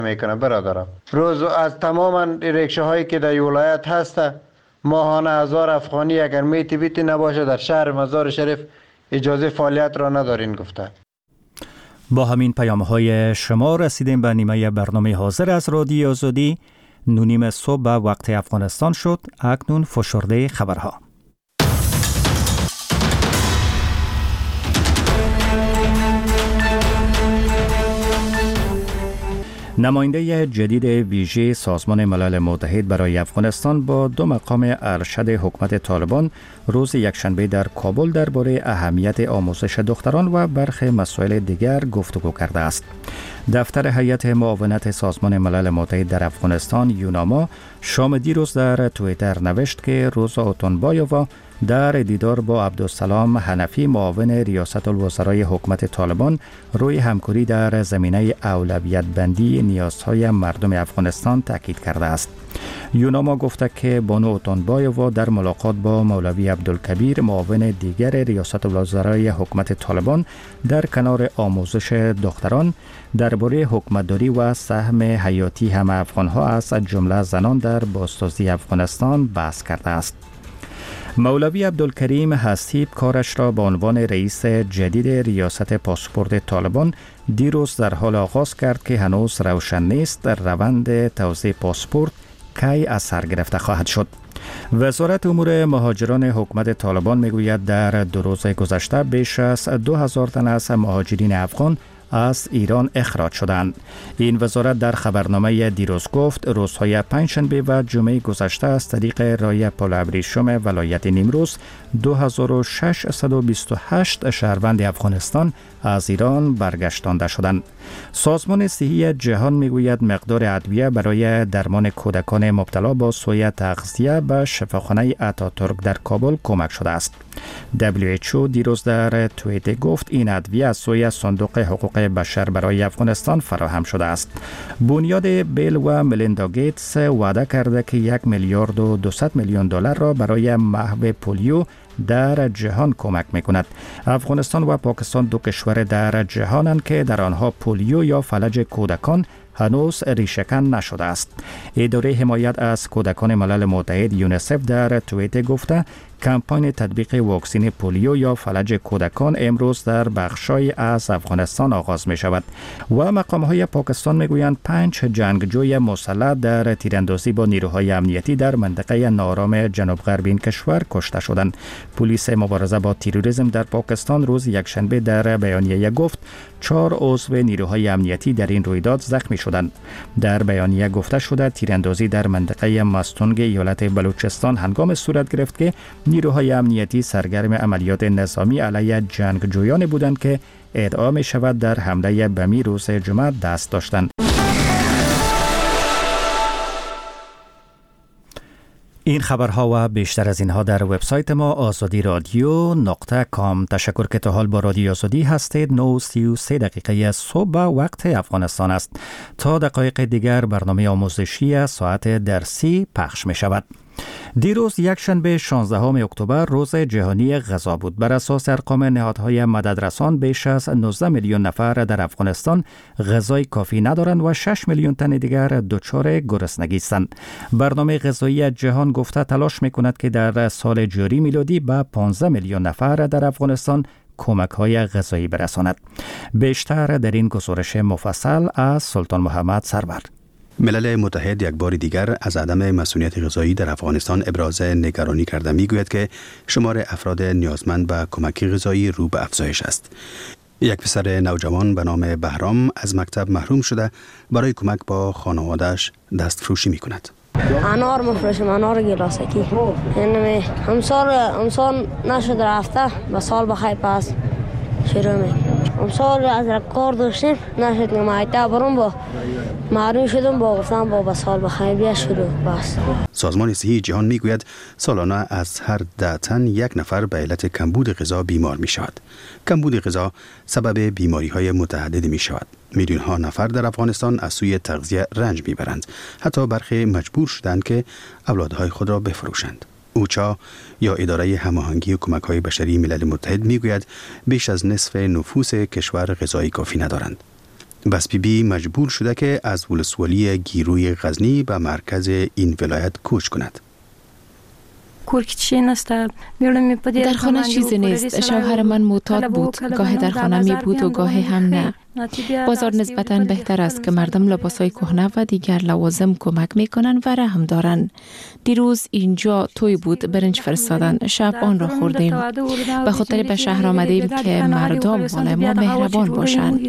میکنه برادرم. روز از تمام ریکشه هایی که در ولایت هست ماهانه 1000 افغانی اگر میتی بیتی نباشه در شهر مزار شریف اجازه فعالیت را ندارین گفته. با همین پیام‌های شما رسیدیم به نیمه برنامه حاضر از رادیو آزادی. 9:30 صبح به وقت افغانستان شد. اکنون فشرده خبرها. نماینده جدید ویژه سازمان ملل متحد برای افغانستان با 2 مقام ارشد حکومت طالبان روز یکشنبه در کابل درباره اهمیت آموزش دختران و برخی مسائل دیگر گفتگو کرده است. دفتر هیئت معاونت سازمان ملل متحد در افغانستان یوناما شام دیروز در توییتر نوشت که روزا اوتونبایووا در دیدار با عبدالسلام حنفی معاون ریاست الوزرای حکومت طالبان روی همکاری در زمینه اولویت بندی نیازهای مردم افغانستان تاکید کرده است. یوناما گفته که بانو اوتونبایووا در ملاقات با مولوی عبدالکبیر معاون دیگر ریاست الوزرای حکومت طالبان در کنار آموزش دختران درباره حکومتداری و سهم حیاتی همه افغانها از جمله زنان در بازسازی افغانستان بحث کرده است. مولوی عبدالکریم حسیب کارش را به عنوان رئیس جدید ریاست پاسپورت طالبان دیروز در حال آغاز کرد که هنوز روشن نیست روند توزیع پاسپورت کی از سر گرفته خواهد شد. وزارت امور مهاجران حکومت طالبان میگوید در 2 روز گذشته بیش از 2000 تن از مهاجرین افغان از ایران اخراج شدند. این وزارت در خبرنامه دیروز گفت روزهای پنجشنبه و جمعه گذشته از طریق راه پل ابریشم ولایت نیمروز 2628 شهروند افغانستان از ایران برگشتانده شدند. سازمان صحی جهان میگوید مقدار ادویه برای درمان کودکان مبتلا با سوء تغذیه به شفاخانه اتاتورک در کابل کمک شده است. WHO دیروز در توییت گفت این ادویه از سوی صندوق حقوق بشر برای افغانستان فراهم شده است. بنیاد بیل و ملیندا گیتس وعده کرده که 1 میلیارد و 200 میلیون دلار را برای محو پولیو در جهان کمک میکند. افغانستان و پاکستان 2 کشور در جهانند که در آنها پولیو یا فلج کودکان هنوز ریشه‌کن نشده است. اداره حمایت از کودکان ملل متحد یونیسف در توییت گفته کمپاین تطبیق واکسن پولیو یا فلج کودکان امروز در بخشای از افغانستان آغاز می شود و مقام‌های پاکستان میگویند 5 جنگجوی مسلح در تیراندازی با نیروهای امنیتی در منطقه ناآرام جنوب غربی این کشور کشته شدند. پلیس مبارزه با تروریسم در پاکستان روز یکشنبه در بیانیه گفت 4 عضو نیروهای امنیتی در این رویداد زخمی شدند. در بیانیه گفته شده تیراندازی در منطقه مستونگ ایالت بلوچستان هنگام صورت گرفت که نیروهای امنیتی سرگرم عملیات نظامی علیه جنگجویان بودند که ادعا می شود در حمله بمی روز جمعه دست داشتند. این خبرها و بیشتر از اینها در وبسایت ما azadi.radio.com. تشکر که تا حال با رادیو آزادی هستید. 9:33 دقیقه صبح وقت افغانستان است. تا دقایق دیگر برنامه آموزشی ساعت درسی پخش می شود. دیروز یکشنبه 16 اکتبر روز جهانی غذا بود. بر اساس ارقام نهادهای مددرسان بیش از 19 میلیون نفر در افغانستان غذای کافی ندارند و 6 میلیون تن دیگر دچار گرسنگی هستند. برنامه غذایی جهان گفته تلاش میکند که در سال جاری میلادی به 15 میلیون نفر در افغانستان کمک‌های غذایی برساند. بیشتر در این گزارش مفصل از سلطان محمد سرور. ملل متحد یک بار دیگر از عدم مسئولیت غذایی در افغانستان ابراز نگرانی کرده میگوید که شمار افراد نیازمند به کمک غذایی رو به افزایش است. یک پسر نوجوان به نام بهرام از مکتب محروم شده برای کمک با خانواده‌اش دستفروشی میکند. انار مفروشم، انار گلاسکی. یعنی امسال نشد رفته و سال بخیر پس شروع میکنم. امسال از کار داشتیم نشد نمایده برام با معلوم شدم با گفتم با سال بخیر بیا شروع بس. سازمان صحی جهان میگوید سالانه از هر 10 تن 1 نفر به علت کمبود غذا بیمار می شود. کمبود غذا سبب بیماری های متعددی می شود. میلیون ها نفر در افغانستان از سوی تغذیه رنج میبرند. حتی برخی مجبور شدند که اولادهای خود را بفروشند. اوچا یا اداره هماهنگی کمک‌های بشری ملل متحد میگوید بیش از نصف نفوس کشور غذای کافی ندارند. بسپیبی مجبور شده که از ولسوالی گیروی غزنی به مرکز این ولایت کوچ کند. در خانه چیزی نیست. شوهر من معتاد بود. گاهی در خانه می بود و گاهی هم نه. بازار نسبتاً بهتر است که مردم لباسای کهنه و دیگر لوازم کمک میکنن و رحم دارن. دیروز اینجا توی بود، برنج فرستادن. شب آن را خوردیم. به خاطر به شهر آمدیم که مردم مال ما مهربان باشند.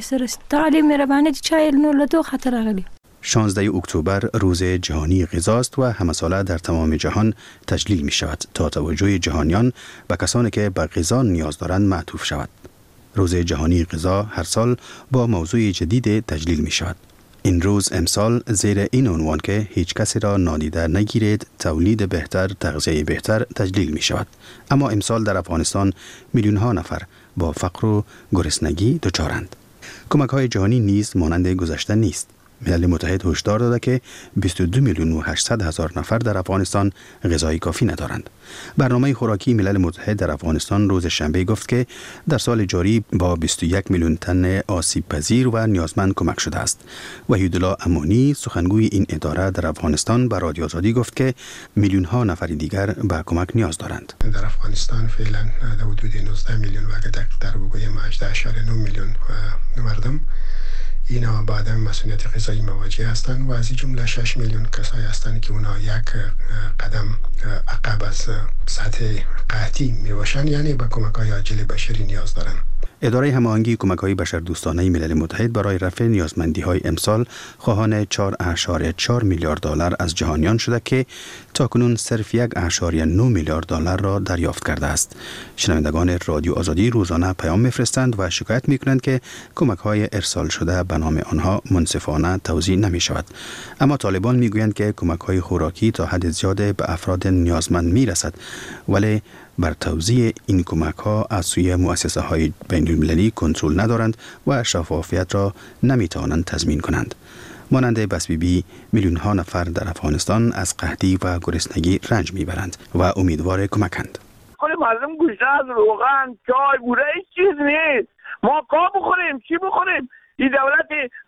16 اکتبر روز جهانی غذاست و همه ساله در تمام جهان تجلیل می شود تا توجه جهانیان به کسانی که به غذا نیاز دارند معطوف شود. روز جهانی غذا هر سال با موضوع جدید تجلیل می شود. این روز امسال زیر این عنوان که هیچ کسی را نادیده نگیرید، تولید بهتر، تغذیه بهتر تجلیل می شود. اما امسال در افغانستان میلیون ها نفر با فقر و گرسنگی دچارند. کمک های جهانی نیز مانند گذشته نیست. ملل متحد هشدار داده که 22 میلیون و 800 هزار نفر در افغانستان غذای کافی ندارند. برنامه خوراکی ملل متحد در افغانستان روز شنبه گفت که در سال جاری با 21 میلیون تن آسیب پذیر و نیازمند کمک شده است. وحیدالله امانی سخنگوی این اداره در افغانستان به رادیو آزادی گفت که میلیون ها نفر دیگر به کمک نیاز دارند. در افغانستان فعلا در حدود 19 میلیون و اگر دقیق‌تر بگویم 18.9 میلیون مردم اینا با عدم مسئولیت غذایی مواجه هستند و از این جمله 6 میلیون کسایی هستند که اونا یک قدم عقب از سطح قحطی می باشند، یعنی به کمک‌های عاجل بشری نیاز دارند. اداره هماهنگی کمک‌های بشردوستانه ملل متحد برای رفع نیازمندی‌های امسال خواهان 4.4 میلیارد دلار از جهانیان شده که تاکنون صرف 1.9 میلیارد دلار را دریافت کرده است. شنوندگان رادیو آزادی روزانه پیام می‌فرستند و شکایت می‌کنند که کمک‌های ارسال شده به نام آنها منصفانه توزیع نمی‌شود. اما طالبان می‌گویند که کمک‌های خوراکی تا حد زیاد به افراد نیازمند می‌رسد، ولی بر توزیع این کمک‌ها از سوی مؤسسه‌های بین‌المللی کنترل ندارند و شفافیت را نمی‌توانند تضمین کنند. مانند بسپیبی میلیون‌ها نفر در افغانستان از قحطی و گرسنگی رنج می‌برند و امیدوار کمکند. خود مردم گوشت از روغن، چای، بوره هیچ چیز نیست. ما کا بخوریم، چی بخوریم؟ این دولت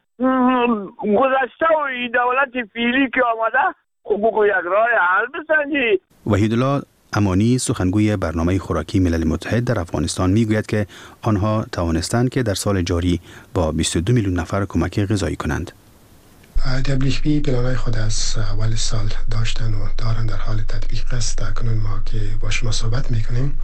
گذشته و این دولت فعلی که آمده خب بگو یک راه حل بسنجید. وحیدالله امانی سخنگوی برنامه خوراکی ملل متحد در افغانستان میگوید که آنها توانستند که در سال جاری با 22 میلیون نفر کمک غذایی کنند. WFP پلانای خود از اول سال داشتن و دارن در حال تطبیق است. اکنون ما که با شما صحبت میکنیم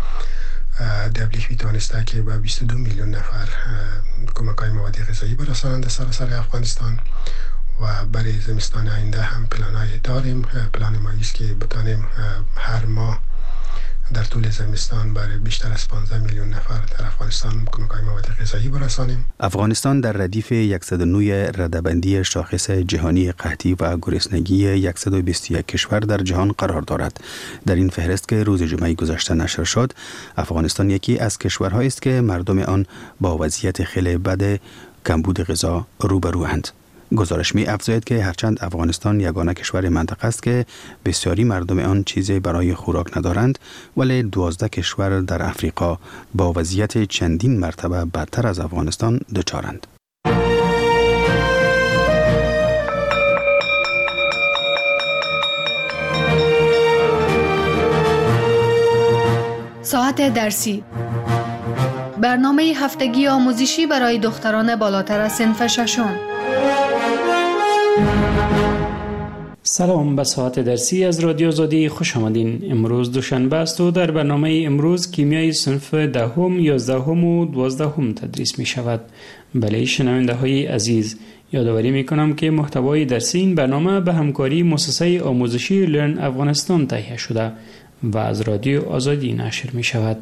WFP توانسته که با 22 میلیون نفر کمک‌های مواد غذایی برسانند سراسر افغانستان و برای زمستان آینده هم پلانای داریم. پلان ما است که بتانیم هر ماه در طول زمستان برای بیشتر از 15 میلیون نفر در افغانستان کمک‌های مواد غذایی برسانیم. افغانستان در ردیف 109 رده‌بندی شاخص جهانی قحطی و گرسنگی 121 کشور در جهان قرار دارد. در این فهرست که روز جمعه گذشته نشر شد، افغانستان یکی از کشورهایی است که مردم آن با وضعیت خیلی بد کمبود غذا روبروند. گزارش می افزاید که هرچند افغانستان یگانه کشور منطقه است که بسیاری مردم آن چیزی برای خوراک ندارند، ولی 12 کشور در افریقا با وضعیت چندین مرتبه بدتر از افغانستان دچارند. ساعت درسی، برنامه هفتگی آموزشی برای دختران بالاتر از صنف ششم. سلام، به ساعت درسی از رادیو آزادی خوش آمدین. امروز دوشنبه است و در برنامه امروز کیمیای صنف 10، 11 و 12 تدریس می شود. بله شنونده های عزیز، یادآوری می کنم که محتوای درسی این برنامه به همکاری مؤسسه آموزشی لرن افغانستان تهیه شده و از رادیو آزادی نشر می شود.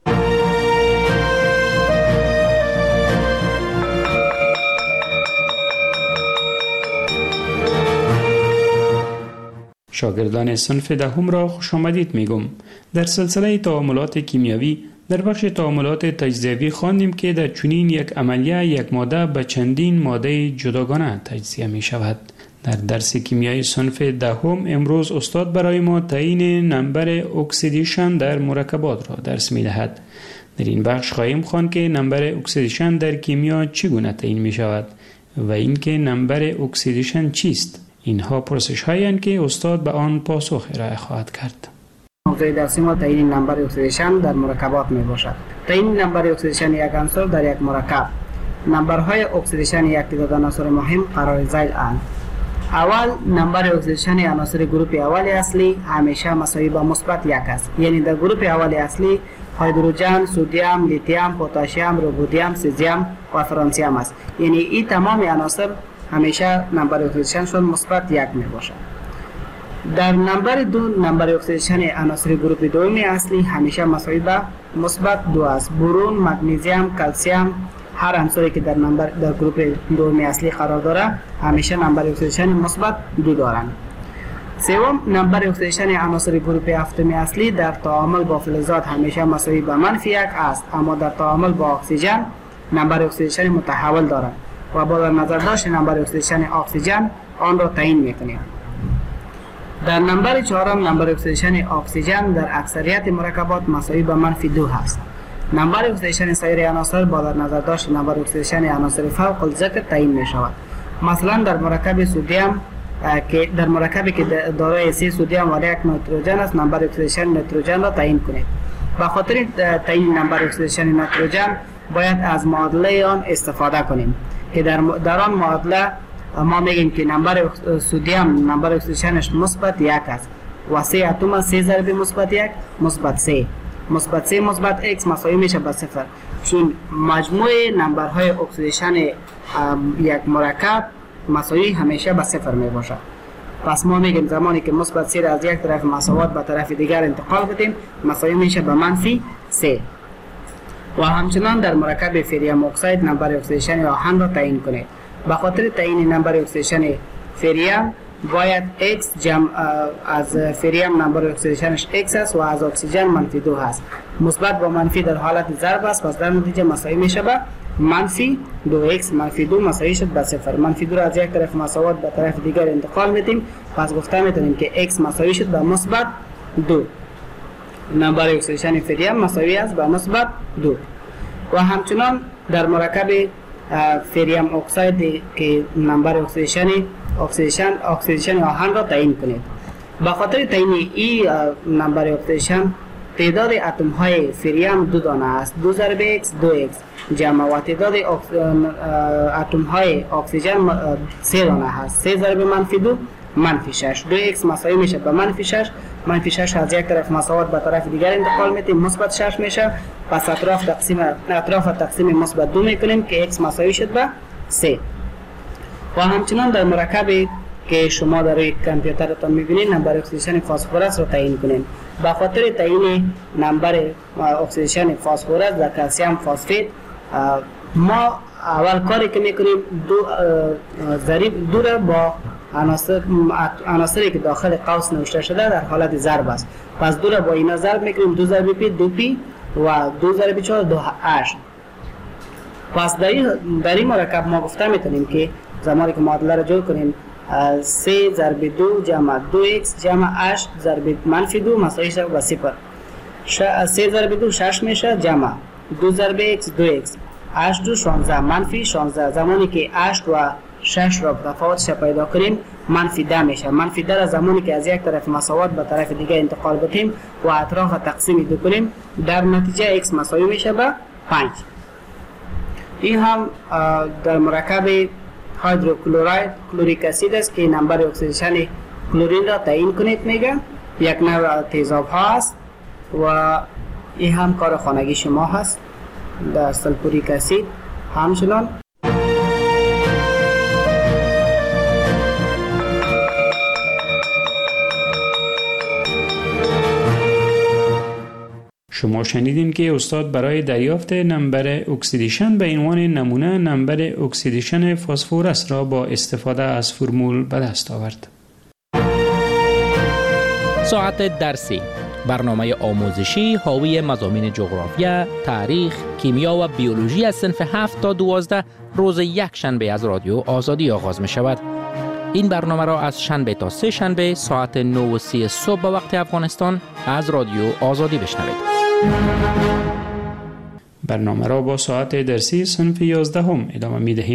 شاگردان صنف 10 را خوش آمدید میگم. در سلسله تعاملات کیمیایی در بخش تعاملات تجزیوی خواندیم که در چنین یک عملیه یک ماده به چندین ماده جداگانه تجزیه می شود. در درس کیمیای صنف 10 امروز استاد برای ما تعیین نمبر اکسیدیشن در مرکبات را درس می دهد. در این بخش خواهیم خواند که نمبر اکسیدیشن در کیمیا چگونه تعیین می شود و اینکه نمبر اکسیدیشن چیست. اینها پرسش هایی که استاد به آن پاسخ ارائه خواهد کرد. موضوع درسی ما تعیین نمبر اکسیدیشن در مرکبات می باشد. تعیین نمبر اکسیدیشن یک عنصر در یک مرکب. نمبرهای اکسیدیشن یک تعداد عناصر مهم قرار ذیل اند. اول نمبر اکسیدیشن عناصر گروپ اول اصلی همیشه مساوی با مثبت 1 است. یعنی در گروپ اول اصلی هیدروژن، سدیم، لیتیوم، پتاسیم، رودیم، سزیم و فرانسیم است. یعنی این تمام عناصر همیشه نمبر اکسیدیشنشون مثبت 1 می باشد. در نمبر 2 نمبر اکسیدیشن عناصر گروپ دوم اصلی همیشه مساوی با مثبت 2 است. برون، مگنیزیم، کلسیم، هر عنصری که در گروپ دوم اصلی قرار داره همیشه نمبر اکسیدیشن مثبت 2 دارند. سوم نمبر اکسیدیشن عناصر گروپ هفتم اصلی در تعامل با فلزات همیشه مساوی با -1 است، اما در تعامل با اکسیژن نمبر اکسیدیشن متحول دارد و با نظر داشت نمبر اکسیدیشن اکسیژن آن را تعیین می‌کنیم. در نمبر 4 نمبر اکسیدیشن اکسیژن در اکثریت مرکبات مساوی با -2 است. نمبر اکسیدیشن سایر عناصر با در نظر داشت نمبر اکسیدیشن عناصر فوق الذکر تعیین می شود. مثلا در مرکب سدیم در مرکبی که دارای 3 سدیم و 1 نیتروژن است نمبر اکسیدیشن نیتروژن را تعیین کنید. به خاطر تعیین نمبر اکسیدیشن نیتروژن باید از معادله آن استفاده کنیم که در آن معادله ما میگیم که نمبر سدیم نمبر اکسیدیشنش مثبت 1 است و 3 اتم 3 ضرب مثبت 1 مثبت 3 مثبت 3 مثبت x مساوی میشه با 0، چون مجموع نمبرهای اکسیدیشن یک مرکب مساوی همیشه با 0 می باشد. پس ما میگیم زمانی که مثبت 3 از یک طرف مساوات به طرف دیگر انتقال بدیم مساوی میشه به -3. و همچنان در مرکب فریم اکساید نمبر اکسیدیشن آهن را تعیین کنید. به خاطر تعیین نمبر اکسیدیشن فریم باید x جمع از فریم نمبر اکسیدیشنش x است و از اکسیژن -2 است. مثبت با منفی در حالت ضرب است، پس در نتیجه مساوی میشه به -2x -2 مساوی شد به 0. -2 را از یک طرف مساوات به طرف دیگر انتقال میدیم، پس گفته میتونیم که x مساوی شد به -2. نمبر اکسیدیشن فریم مساوی است به -2. و همچنان در مرکب فریم اکساید که نمبر اکسیدیشن آهن را تعیین کنید. به خاطر تعیین این نمبر اکسیدیشن تعداد اتم های فریم 2 دانه است. 2 ضرب x 2x جمع و تعداد اتم های اکسیژن 3 دانه است. 3 ضرب -2 -6. 2x مساوی میشه به -6. -6 از یک طرف مساوات به طرف دیگر انتقال میدیم مثبت 6 میشه، پس اطراف تقسیم مثبت 2 میکنیم که x مساوی شد به 3. و همچنان در مرکبی که شما در کامپیوترتان میبینید نمبر اکسیدیشن فسفرس رو تعیین کنید. به خاطر تعیین نمبر اکسیدیشن فسفرس در کلسیم فسفید ما اول کاری که میکنیم دو را با عناصری که داخل قوس نوشته شده در حالت ضرب است، پس 2 را با اینا ضرب میکنیم. 2 ضرب پی 2p و 2 ضرب 4 2h. پس در این مرکب ما گفته میتونیم که زمانی که معادله را جور کنیم 3 ضرب 2 جمع 2x جمع h ضرب -2 مساوی شد با 0. 3 ضرب 2 6 میشه جمع 2 ضرب x 2x h 2 16 -16. زمانی که h و 6 را تفاوتش پیدا کنیم -10 میشه. -10 را زمانی که از یک طرف مساوات به طرف دیگه انتقال بدیم و اطراف تقسیم 2 کنیم در نتیجه x مساوی میشه به 5. این هم در مرکب هیدروکلوراید کلوریک اسید است که نمبر اکسیدیشن کلورین را تعیین کنید میگه. یک نوع تیزاب ها است و این هم کار خانگی شما هست در سلفوریک اسید. همچنان شما شنیدین که استاد برای دریافت نمبر اکسیدیشن به عنوان نمونه نمبر اکسیدیشن فسفرس را با استفاده از فرمول به دست آورد. ساعت درسی، برنامه آموزشی حاوی مضامین جغرافیا، تاریخ، کیمیا و بیولوژی از صنف 7 تا 12 روز یک شنبه از رادیو آزادی آغاز می شود. این برنامه را از شنبه تا سه شنبه ساعت 9:30 صبح به وقت افغانستان از رادیو آزادی بشنوید. برنامه را با ساعت درسی صنف 11 ادامه می دهیم.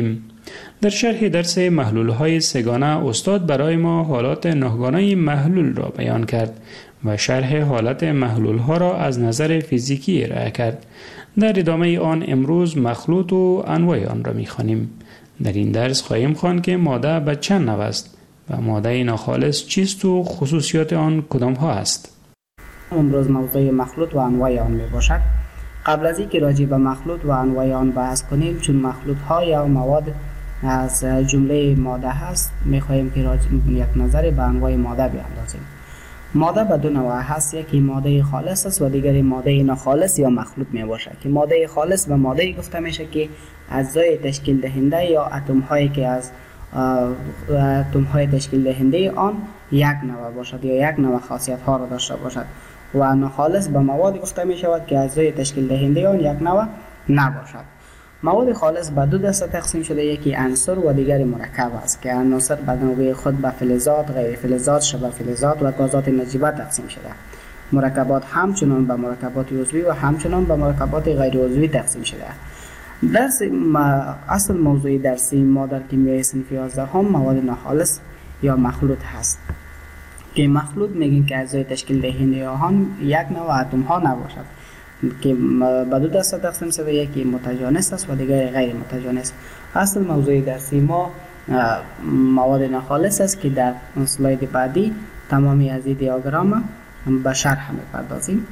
در شرح درس محلول‌های سه‌گانه استاد برای ما حالات نهگانه محلول را بیان کرد و شرح حالت محلول‌ها را از نظر فیزیکی ارائه کرد. در ادامه آن امروز مخلوط و انواع آن را می‌خوانیم. در این درس خواهیم خواند که ماده به چند نوع است و ماده ناخالص چیست و خصوصیات آن کدام ها است. امروز موضوع مخلوط و انواع آن میباشد. قبل از اینکه راجع به مخلوط و انواع آن بحث کنیم، چون مخلوط ها یا مواد از جمله ماده هست، میخواهیم که یک نظر به انواع ماده بیاندازیم. ماده به دو نوع هست، یکی ماده خالص است و دیگری ماده ناخالص یا مخلوط می باشد. که ماده خالص به ماده گفته میشه که اجزای تشکیل دهنده یا اتم هایی که از اتم های تشکیل دهنده آن یک نوع باشد یا یک نوع خاصیت ها را داشته باشد. و ناخالص به مواد گفته می شود که اجزای تشکیل دهنده آن یک نوع نباشد. مواد خالص به دو دسته تقسیم شده، یکی عنصر و دیگری مرکب است که عناصر به نوبه خود به فلزات، غیر فلزات، شبه فلزات و گازات نجیبه تقسیم شده. مرکبات همچنان به مرکبات عضوی و همچنان به مرکبات غیر عضوی تقسیم شده. درس اصل موضوع درسی ما در کیمیای صنف 11 هم مواد ناخالص یا مخلوط هست که مخلوط میگیم که اجزای تشکیل دهنده آن یک نوع اتم ها نباشد که به دو دسته تقسیم شده، یکی متجانس است و دیگری غیر متجانس. اصل موضوع درسی ما مواد ناخالص است که در اسلاید بعدی تمامی از این دیاگرام به شرح می‌پردازیم.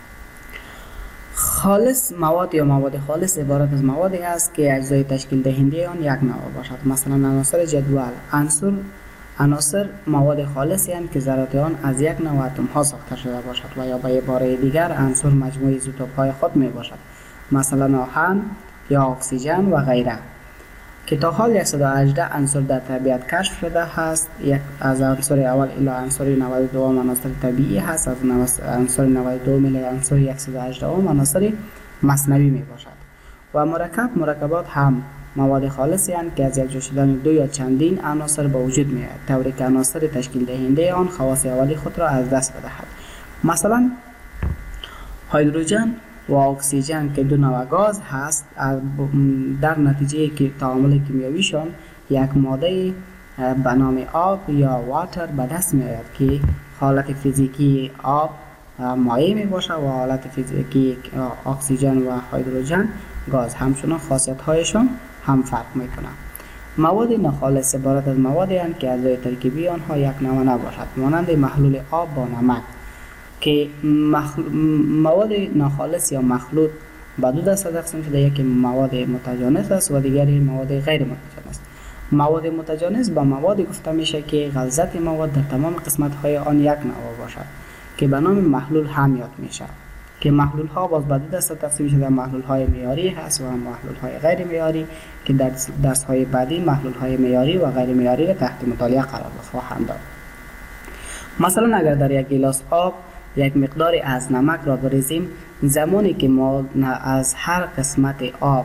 خالص مواد یا مواد خالص عبارت از موادی است که اجزای تشکیل دهنده آن یک نوع باشد. مثلا عناصر جدول عناصر مواد خالصی هستند که ذرات آن از یک نوع اتم ها ساخته شده باشد و یا به عباره دیگر عنصر مجموعه ایزوتوپ های خود می باشد، مثلا آهن یا اکسیژن و غیره. که تا حال 118 عنصر در طبیعت کشف شده هست. یک از عنصر اول الی عنصر 92 عناصر طبیعی هست، از عنصر 92 الی عنصر 118 عناصر مصنوعی می باشد. و مرکبات هم مواد خالصی هستند که از یکجا شدن دو یا چندین عناصر به وجود می آید، طوری که عناصر تشکیل دهنده آن خواص اولی خود را از دست بدهد. مثلا هیدروژن و اکسیژن که دو نوع گاز هست، در نتیجه که تعامل کیمیاییشان یک ماده به نام آب یا واتر به دست می آید که حالت فیزیکی آب مایع می باشد و حالت فیزیکی اکسیژن و هیدروژن گاز. همچنان خاصیت هایشان هم فرق می کنند. مواد ناخالص عبارت از موادی هستند که اجزای ترکیبی آنها یک نوع نباشد، مانند محلول آب با نمک. که مواد ناخالص یا مخلوط به دو دسته تقسیم شده، یکی مواد متجانس است و دیگری مواد غیر متجانس. مواد متجانس به مواد گفته میشه که غلظت مواد در تمام قسمت های آن یک نوع باشد که به نام محلول هم یاد میشه. که محلول ها باز به دو دسته تقسیم شده، محلول های معیاری هست و محلول های غیر معیاری که در درس های بعدی محلول های معیاری و غیر معیاری را تحت مطالعه قرار خواهند داد. مثلا اگر در یک گیلاس آب یک مقدار از نمک را بریزیم، زمانی که ما از هر قسمت آب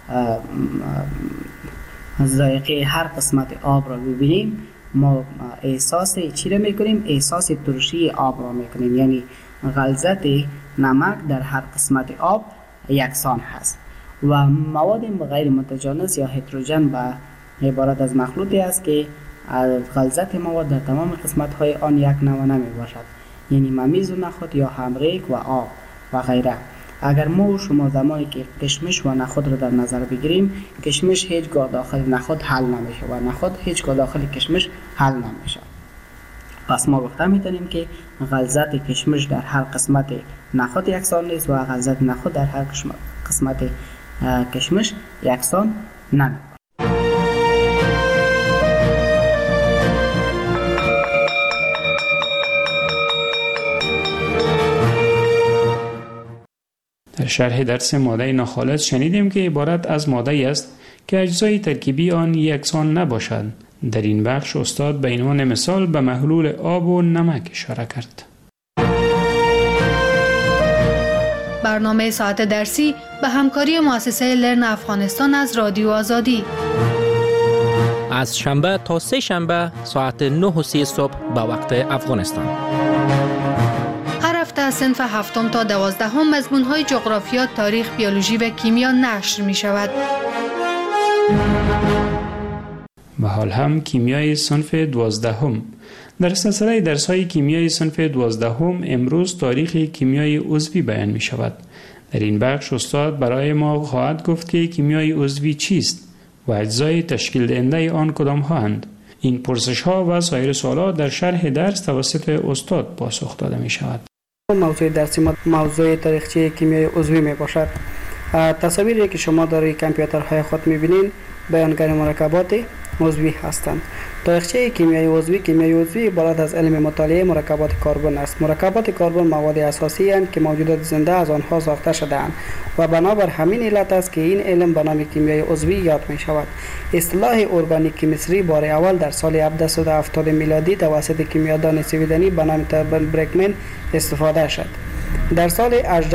ذائقه هر قسمت آب را ببینیم، ما احساس چی را میکنیم؟ احساس ترشی آب را میکنیم، یعنی غلظت نمک در هر قسمت آب یکسان هست. و مواد غیر متجانس یا هتروژن به عبارت از مخلوطی است که غلظت مواد در تمام قسمت های آن یک نوع نمی باشد، یعنی ممیز و نخود یا همریک و آب و غیره. اگر ما و شما زمانی که کشمش و نخود را در نظر بگیریم، کشمش هیچگاه داخل نخود حل نمیشه و نخود هیچگاه داخل کشمش حل نمیشه. پس ما گفته میتونیم که غلظت کشمش در هر قسمت نخود یکسان نیست و غلظت نخود در هر قسمت کشمش یکسان نمیشه. در شرح درس ماده ناخالص شنیدیم که عبارت از ماده است که اجزای ترکیبی آن یکسان نباشد. در این بخش استاد به عنوان مثال به محلول آب و نمک اشاره کرد. برنامه ساعت درسی به همکاری مؤسسه لرن افغانستان از رادیو آزادی. از شنبه تا سه شنبه ساعت 9:30 صبح به وقت افغانستان. هر هفته از صنف 7 تا 12 مضمون‌های جغرافیا، تاریخ، بیولوژی و کیمیا نشر می شود. حال هم کیمیای صنف 12 در سلسله درس‌های کیمیای صنف 12 امروز تاریخ کیمیای عضوی بیان می شود. در این بخش استاد برای ما خواهد گفت که کیمیای عضوی چیست و اجزای تشکیل دهنده آن کدام هستند. این پرسش ها و سایر سوالات در شرح درس توسط استاد پاسخ داده می شود. موضوع درسی ما موضوع تاریخچه کیمیای عضوی می باشد. تصاویری که شما در کامپیوترهای خود می بینید بیانگر مرکبات عضوی هستند. تاریخچه کیمیای عضوی عبارت از علم مطالعه مرکبات کربن است. مرکبات کربن مواد اساسی اند که موجودات زنده از آنها ساخته شده‌اند و بنابر همین علت است که این علم به نام کیمیای عضوی یاد می شود. اصطلاح ارگانیک کیمستری بار اول در سال 1770 میلادی توسط کیمیادان سویدنی به نام تربن برکمن استفاده شد. در سال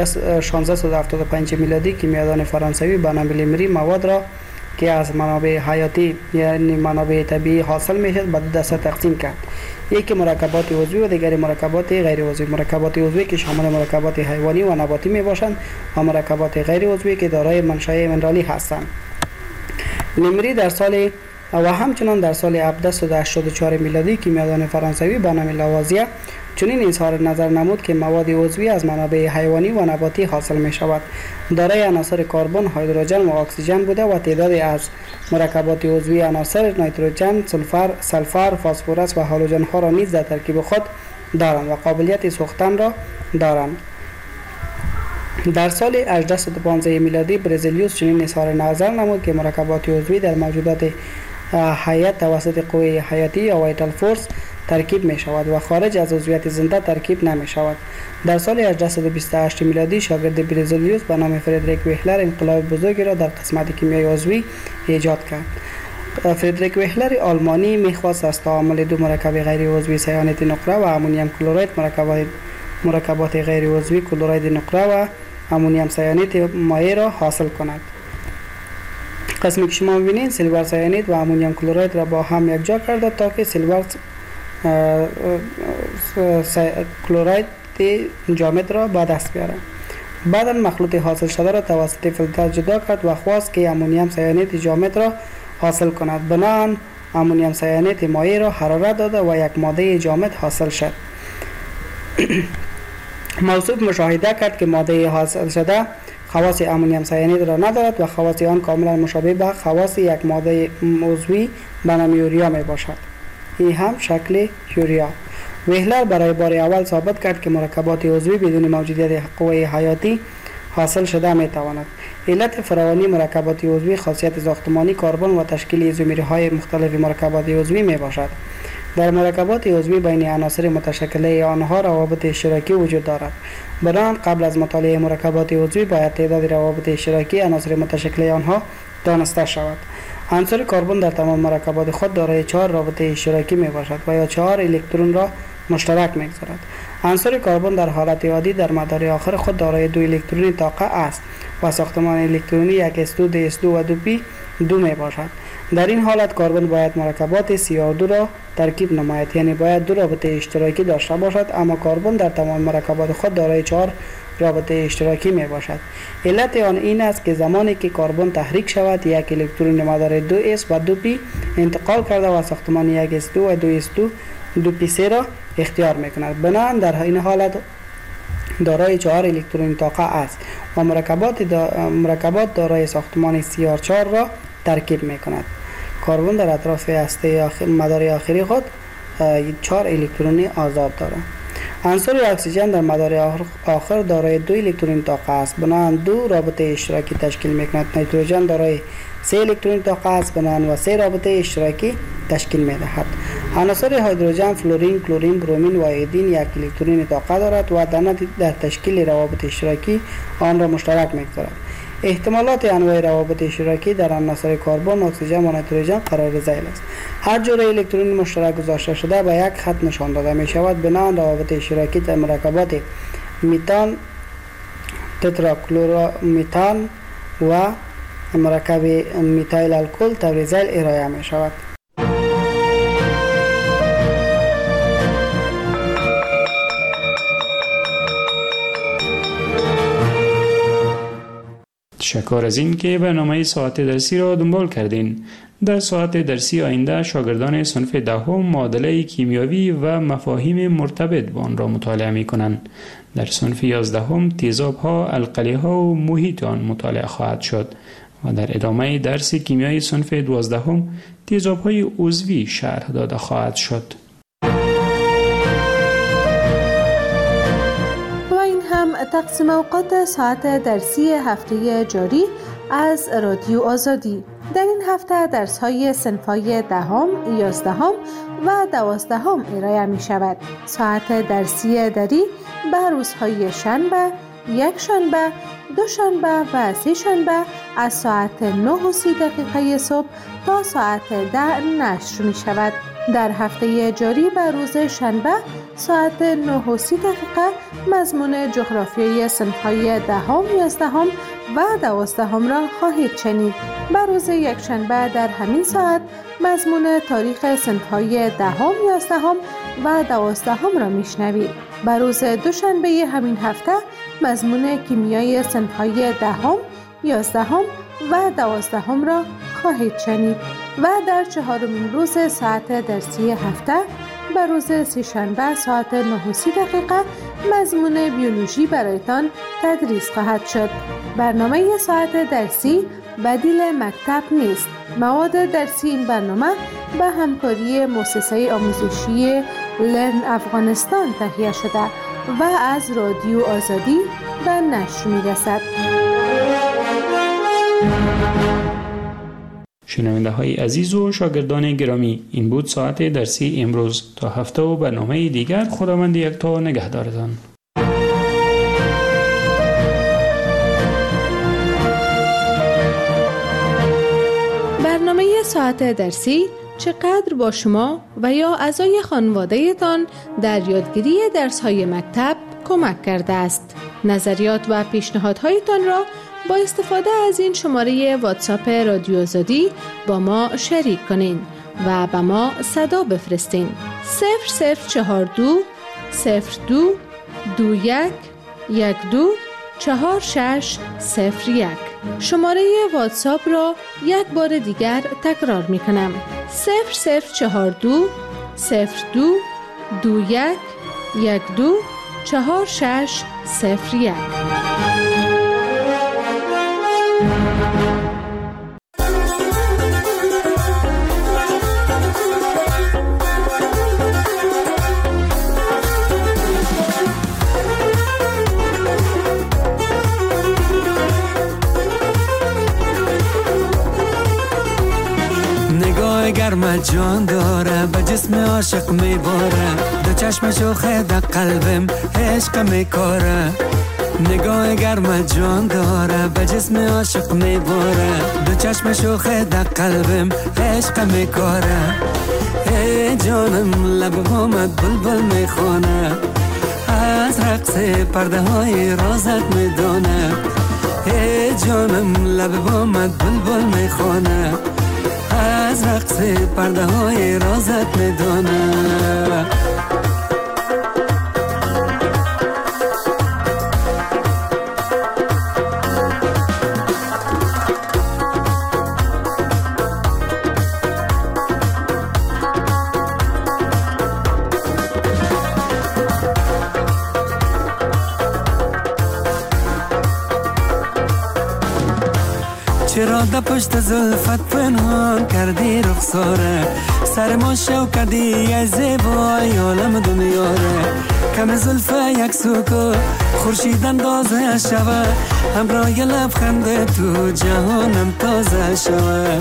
1675 میلادی کیمیادان فرانسوی به نام لیمری مواد را که از منابع حیاتی یعنی منابع طبیعی حاصل میشد به دو دسته تقسیم کرد. یکی مرکبات عضوی و دیگری مرکبات غیر عضوی. مرکبات عضوی که شامل مرکبات حیوانی و نباتی می باشند و مرکبات غیر عضوی که دارای منشأ منرالی هستند. لیمری در سال و همچنان در سال 1784 میلادی کیمیادان فرانسوی به نام لاوازیه چنین اظهار نظر نمود که مواد عضوی از منابع حیوانی و نباتی حاصل می شود. دارای عناصر کربن، هیدروژن و اکسیژن بوده و تعدادی از مرکبات عضوی عناصر نیتروژن، سلفر، فسفرس و هالوژن ها را نیز در ترکیب خود دارند و قابلیت سوختن را دارند. در سال 1815 میلادی برزیلیوس چنین اظهار نظر نمود که مرکبات عضوی در موجودات حیات توسط قوه حیاتی یا وایتال فورس ترکیب می شود و خارج از عضویت زنده ترکیب نمی شود. در سال 1828 میلادی شاگرد برزیلیوس به نام فردریک وهلر انقلاب بزرگی را در قسمت کیمیای عضوی ایجاد کرد. فردریک وهلر آلمانی می‌خواست از تعامل دو مرکب غیر عضوی سیانت نقره و امونیم کلراید مرکبات غیر عضوی کلراید نقره و امونیم سیانت مایع را حاصل کند. قسمی که شما می‌بینید سیلور سیانید و امونیم کلراید را با هم یکجا کرده تا که سیلور کلراید جامد را به دست بیاره. بعدا مخلوط حاصل شده را توسط فیلتر جدا کرد و خواست که امونیم سیانید جامد را حاصل کند. بنابراین امونیم سیانید مایع را حرارت داده و یک ماده جامد حاصل شد. موصوف مشاهده کرد که ماده حاصل شده خواص امونیم سیانید را ندارد و خواص آن کاملا مشابه به خواص یک ماده عضوی به نام یوریا می باشد. این هم شکل یوریا. وهلر برای بار اول ثابت کرد که مرکبات عضوی بدون موجودیت قوه حیاتی حاصل شده می تواند. علت فراوانی مرکبات عضوی خاصیت ساختمانی کربن و تشکیل ایزومرهای مختلف مرکبات عضوی می باشد. در مرکبات عضوی بین عناصر متشکله آنها روابط اشتراکی وجود دارد. بنابراین قبل از مطالعه مرکبات عضوی باید تعداد روابط اشتراکی عناصر متشکله آنها دانسته شود. عنصر کربن در تمام مرکبات خود دارای 4 رابطه اشتراکی می باشد و یا 4 الکترون را مشترک می‌گذارد. عنصر کربن در حالت عادی در مدار آخر خود دارای 2 الکترون طاقه است و ساختمان الکترونی 1s2 2s2 و 2p2 می باشد. در این حالت کربن باید مرکبات CR2 را ترکیب نماید، یعنی باید 2 رابطه اشتراکی داشته باشد، اما کربن در تمام مرکبات خود دارای 4 رابطه اشتراکی می باشد. علت آن این است که زمانی که کربن تحریک شود یک الکترون مدار 2s و 2p انتقال کرده و ساختمان 1s2 و 2s2 2p3 را اختیار می کند. بنابراین در این حالت دارای 4 الکترون طاقه است و مرکبات دارای ساختمان CR4 را ترکیب می کند. کربن در اطراف هسته مدار آخری خود 4 الکترون آزاد دارد. عنصر اکسیژن در مدار آخر دارای 2 الکترون طاقه است، بنابراین 2 رابطه اشتراکی تشکیل می کند. نیتروژن دارای 3 الکترون طاقه است، بنابراین و 3 رابطه اشتراکی تشکیل می دهد. عناصر هیدروژن، فلورین، کلورین، برومین و ایودین 1 الکترون طاقه دارد و در تشکیل روابط اشتراکی آن را مشترک می‌گذارد. احتمالات انواع روابط اشتراکی در عناصر کربن، اکسیژن و نیتروژن قرار ذیل است. هر جور الکترون مشترک گذاشته شده به یک خط نشان داده می شود. بنابراین روابط اشتراکی در مرکبات میتان، تتراکلورمیتان و مرکب میتایل الکل طور ذیل ارائه می شود. تشکر از این که برنامه ساعت درسی را دنبال کردین. در ساعت درسی آینده شاگردان صنف دهم معادله کیمیاوی و مفاهیم مرتبط با آن را مطالعه می کنند. در صنف 11 تیزاب‌ها، القلی‌ها و محیط آن مطالعه خواهد شد و در ادامه درس کیمیای صنف 12 تیزاب‌های عضوی شرح داده خواهد شد. و این هم تقسیم اوقات ساعت درسی هفته جاری از رادیو آزادی. در این هفته درس‌های صنف‌های 10ام، 11ام و 12ام ارائه می‌شود. ساعت درسی دری به روزهای شنبه، یک شنبه، دو شنبه و سه شنبه از ساعت 9:30 صبح تا ساعت 10 نشر می‌شود. در هفته جاری به روز شنبه ساعت 9:30 مضمون جغرافیای صنف‌های 10ام، 11ام و 12ام را خواهید شنید. به روز یکشنبه در همین ساعت مضمون تاریخ صنف‌های 10ام، 11ام و 12ام را میشنوید. به روز دوشنبه همین هفته مضمون کیمیای صنف‌های 10ام، 11ام و 12ام را خواهید شنید و در چهارمین روز ساعت درسی هفته به روز سه‌شنبه ساعت 9:30 مضمون بیولوژی برایتان تدریس خواهد شد. برنامه ساعت درسی بدیل مکتب نیست. مواد درسی این برنامه به همکاری مؤسسه آموزشی لرن افغانستان تهیه شده و از رادیو آزادی به نشر می‌رسد. شنونده های عزیز و شاگردان گرامی، این بود ساعت درسی امروز. تا هفته و برنامه دیگر خداوند یکتا نگهدارتان. برنامه ساعت درسی چقدر با شما و یا اعضای خانواده تان در یادگیری درس‌های مکتب کمک کرده است. نظریات و پیشنهادهایتان را با استفاده از این شماره واتساپ رادیو آزادی با ما شریک کنین و به ما صدا بفرستین. 0042 02 21 12 4601. شماره واتساپ را یک بار دیگر تکرار می کنم. 0042 02 21 12 4601. گرم جان داره به جسم عاشق میباره، دو چشم شوخه در قلبم عشق میکاره. نگاه گرم جان داره به جسم عاشق میباره، دو چشم شوخه در قلبم عشق میکاره. ای جانم لب بامت بلبل میخونه، از رقص پرده های رازت میدونه. ای جانم لب بامت بلبل میخونه، از رقص پرده های رازت میدونه. چرا در پشت زلفت پنهان کردی رخساره، سر ما شو کردی ای زیبای عالم دنیاره. کم زلف یک سوکو خورشید اندازه شوه، همراه لبخند تو جهانم تازه شوه.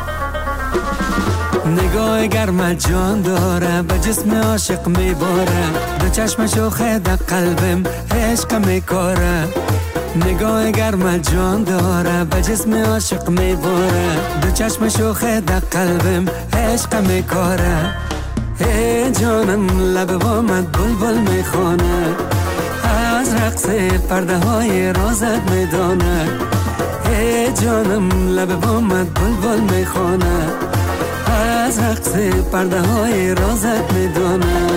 نگاه گرم جان داره به جسم عاشق میباره، دو چشم شوخه در قلبم عشق میکاره. نگاه گرم جان داره به جسم عاشق میباره، دو چشم شوخه در قلبم عشق میکاره. ای جانم لب بامت بلبل میخونه، از رقص پرده های رازت میدونه. ای جانم لب بامت بلبل میخونه، از رقص پرده های رازت میدونه.